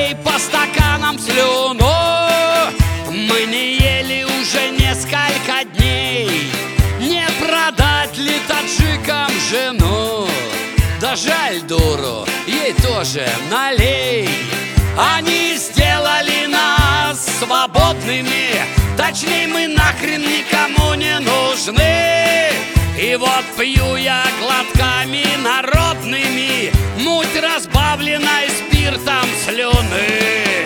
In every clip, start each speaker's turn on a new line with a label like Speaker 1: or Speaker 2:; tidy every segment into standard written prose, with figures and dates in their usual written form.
Speaker 1: Разлей по стаканам слюну. Мы не ели уже несколько дней. Не продать ли таджикам жену? Да жаль дуру, ей тоже налей. Они сделали нас свободными, точнее мы нахрен никому не нужны. И вот пью я глотками народными муть, разбавленной спиртом слюны.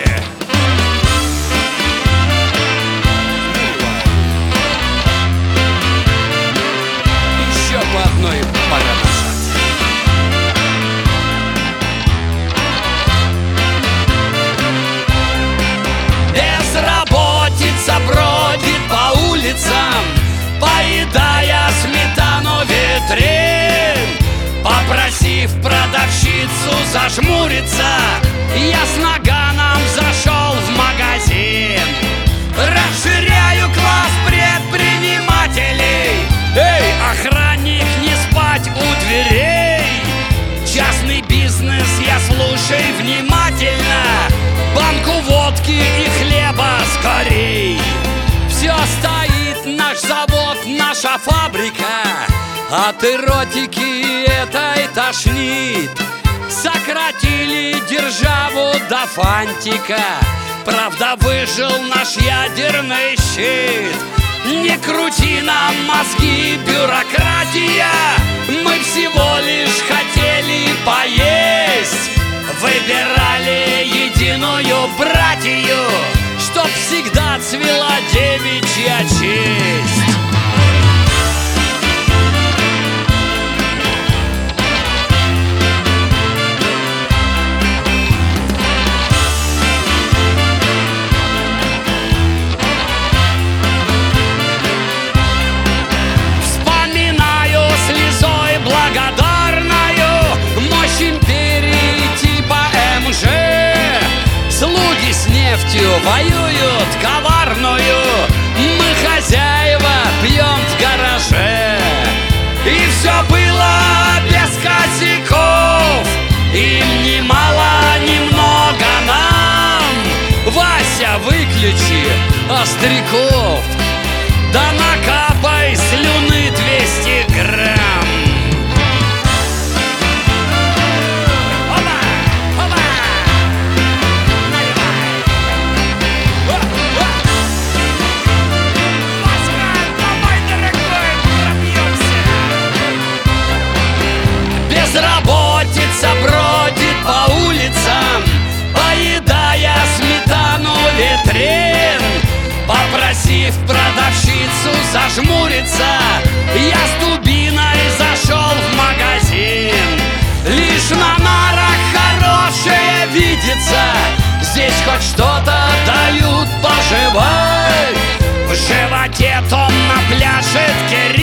Speaker 1: Еще по одной пора назад. Безработица бродит по улицам, поедая сметану витрин. Попросив продавщицу зажмуриться, я с наганом зашел в магазин. Расширяю класс предпринимателей. Эй, охранник, не спать у дверей. Частный бизнес, я слушай внимательно. Банку водки и хлеба скорей. Все стоит, наш завод, наша фабрика. От эротики этой тошнит. Сократили державу до фантика. Правда, выжил наш ядерный щит. Не крути нам мозги, бюрократия. Мы всего лишь хотели поесть. Выбирали единую братью, чтоб всегда цвела девичья честь. Вспоминаю слезой благодарною мощь империи типа МЖ. Слуги с нефтью воюют коварную. Мы хозяева, пьем в гараже. И все было без косяков. Им ни мало, ни много нам. Вася, выключи Остряков. Да накапай слюны 200 грамм. Безработица бродит по улицам, поедая сметану витрин. Попросив продавщицу зажмуриться, я с дубиной зашел в магазин. Лишь на нарах хорошее видится, здесь хоть что-то дают пожевать. В животе томно пляшет кирилл.